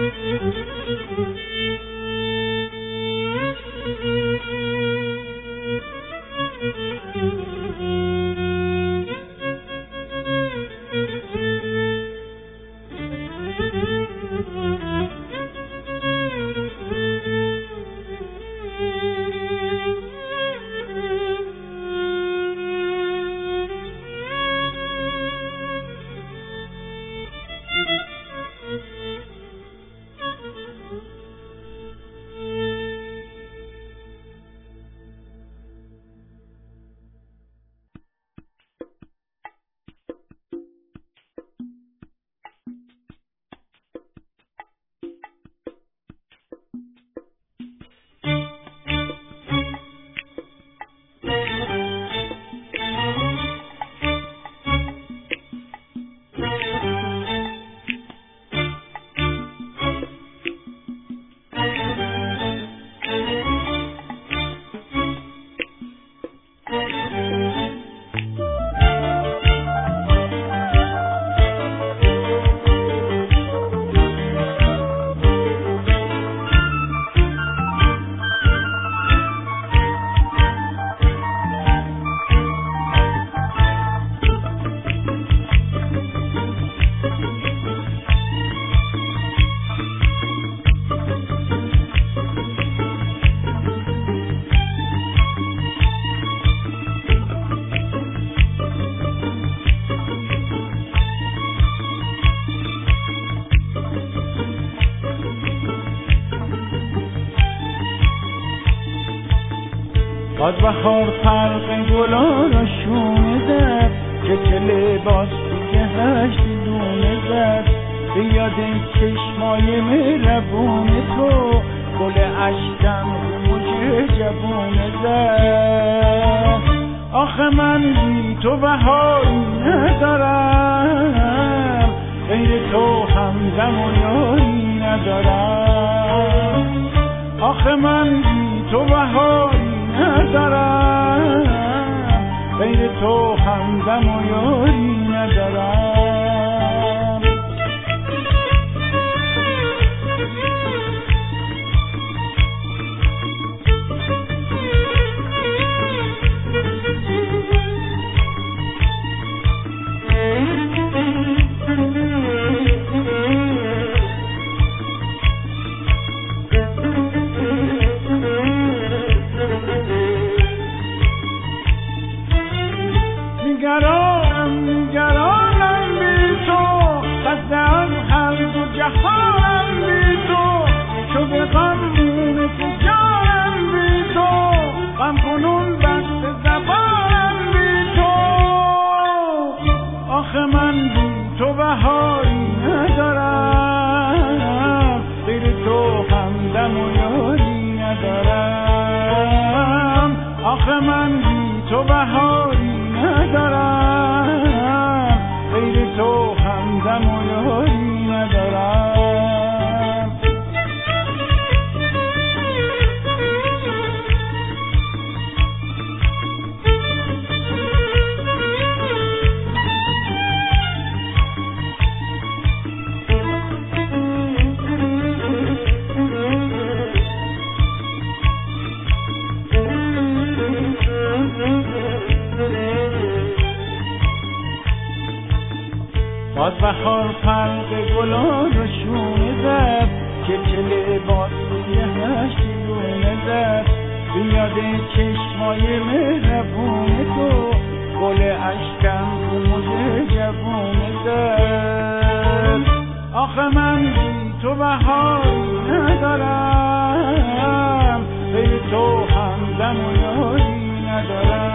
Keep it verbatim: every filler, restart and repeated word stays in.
باز بهار فرق گلا را شونه زد که چه لباس دیگه هشت دونه زد به یاد چشمای مهربون تو گل اشکم موج جوونه زد. آخه من بی تو بهاری ندارم، غیر تو همدم و یاری ندارم. آخه من بی تو بهاری ندارم، غیر تو همدم و یاری ندارم. نگرانم نگرانم بی تو، خسته از هر دو جهانم بی تو، شده غمگین جانم بی تو، غم کنون بست زبانم بی تو. آخه من بی تو بهاری ندارم، غیر تو همدم و یاری ندارم. آخه من بی تو بهاری ندارم، غیر تو همدم و یاری ندارم. باز بهار فرق گلا رو شونه زد که چه لباس یه هشتی دونه زد به یاد چشمای مهربون تو گل اشکم رو موج جوونه زد. آخه من بی تو بهاری ندارم، غیر تو همدم و یاری ندارم.